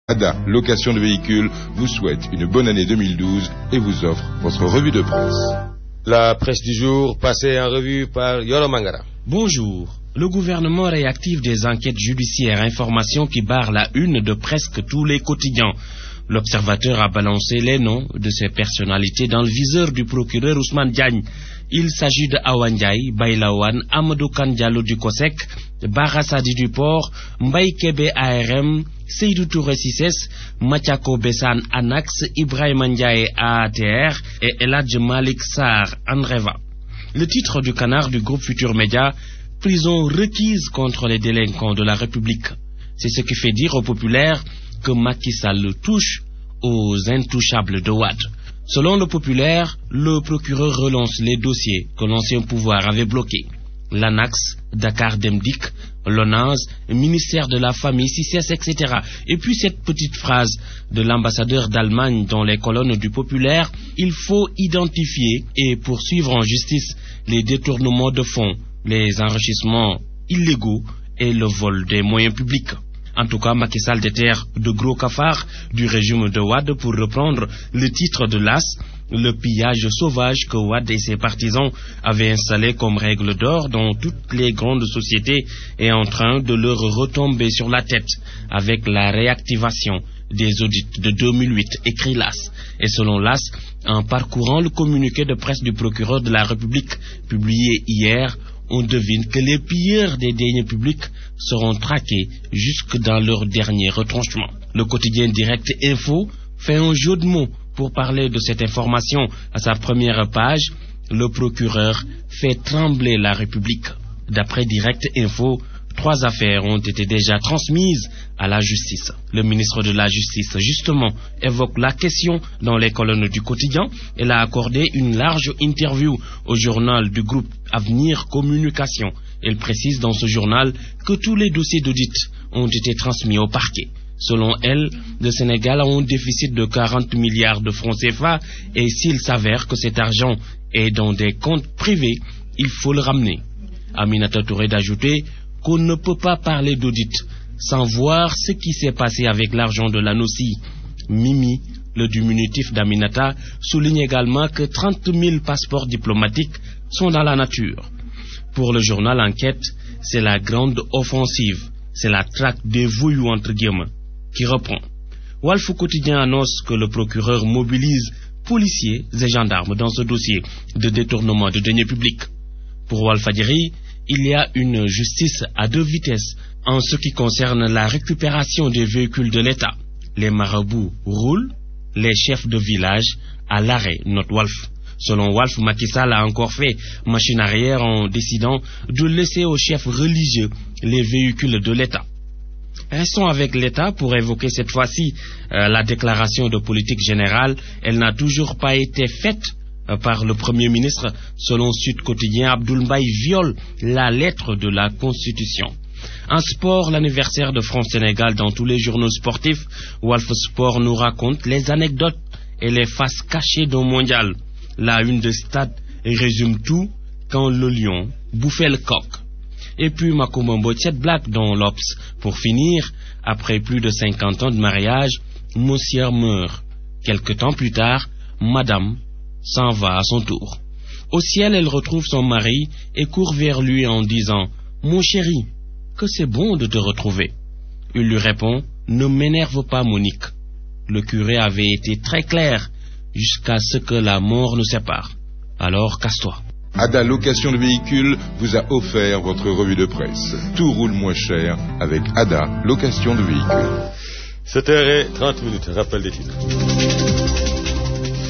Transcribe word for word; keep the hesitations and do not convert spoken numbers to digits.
Ada, location de véhicules, vous souhaite une bonne année deux mille douze et vous offre votre revue de presse. La presse du jour, passée en revue par Yoro Mangara. Bonjour. Le gouvernement réactive des enquêtes judiciaires, information qui barre la une de presque tous les quotidiens. L'Observateur a balancé les noms de ces personnalités dans le viseur du procureur Ousmane Diagne. Il s'agit de Awa Ndiaye, Baylawan, Amadou Kane Diallo du COSEC, Bara Sadi du Port, Mbaye Kebe A R M, Seydou Touré Cissesse, Mathiako Bessan Anax, Ibrahima Ndiaye A T R et Eladj Malik Sarr Andreva. Le titre du canard du groupe Futur Média, prison requise contre les délinquants de la République. C'est ce qui fait dire aux populaires que Macky Sall touche aux intouchables de Wade. Selon le populaire, le procureur relance les dossiers que l'ancien pouvoir avait bloqués. L'Anax, Dakar Demdik, l'ONAS, ministère de la Famille, C I C E S, et cetera. Et puis cette petite phrase de l'ambassadeur d'Allemagne dans les colonnes du populaire, il faut identifier et poursuivre en justice les détournements de fonds, les enrichissements illégaux et le vol des moyens publics. En tout cas, Macky Sall déterre de gros cafards du régime de Wade pour reprendre le titre de l'A S, le pillage sauvage que Wade et ses partisans avaient installé comme règle d'or dans toutes les grandes sociétés est en train de leur retomber sur la tête avec la réactivation des audits de deux mille huit, écrit l'A S. Et selon l'A S, en parcourant le communiqué de presse du procureur de la République publié hier, on devine que les pilleurs des deniers publics seront traqués jusque dans leur dernier retranchement. Le quotidien Direct Info fait un jeu de mots pour parler de cette information. À sa première page, le procureur fait trembler la République. D'après Direct Info, trois affaires ont été déjà transmises à la justice. Le ministre de la Justice, justement, évoque la question dans les colonnes du quotidien. Elle a accordé une large interview au journal du groupe Avenir Communication. Elle précise dans ce journal que tous les dossiers d'audit ont été transmis au parquet. Selon elle, le Sénégal a un déficit de quarante milliards de francs C F A et s'il s'avère que cet argent est dans des comptes privés, il faut le ramener. Aminata Touré d'ajouter qu'on ne peut pas parler d'audit sans voir ce qui s'est passé avec l'argent de l'ANOCI. Mimi, le diminutif d'Aminata, souligne également que trente mille passeports diplomatiques sont dans la nature. Pour le journal Enquête, c'est la grande offensive, c'est la traque des voyous entre guillemets qui reprend. Walf Quotidien annonce que le procureur mobilise policiers et gendarmes dans ce dossier de détournement de deniers publics. Pour Walfadjri, il y a une justice à deux vitesses en ce qui concerne la récupération des véhicules de l'État. Les marabouts roulent, les chefs de village à l'arrêt, note Walf. Selon Walf, Macky Sall a encore fait machine arrière en décidant de laisser aux chefs religieux les véhicules de l'État. Restons avec l'État pour évoquer cette fois-ci euh, la déclaration de politique générale. Elle n'a toujours pas été faite par le Premier ministre. Selon Sud Quotidien, Abdoul Mbaye viole la lettre de la Constitution. En sport, l'anniversaire de France-Sénégal dans tous les journaux sportifs. Walf Sport nous raconte les anecdotes et les faces cachées d'un mondial. La une de Stade résume tout quand le lion bouffait le coq. Et puis Makoumombo, cette blague dans l'Obs. Pour finir, après plus de cinquante ans de mariage, monsieur meurt. Quelque temps plus tard, madame s'en va à son tour. Au ciel, elle retrouve son mari et court vers lui en disant « Mon chéri, que c'est bon de te retrouver ». Il lui répond « Ne m'énerve pas, Monique ». Le curé avait été très clair jusqu'à ce que la mort nous sépare. Alors casse-toi. Ada Location de véhicules vous a offert votre revue de presse. Tout roule moins cher avec Ada Location de véhicules. sept heures trente minutes, rappel des titres.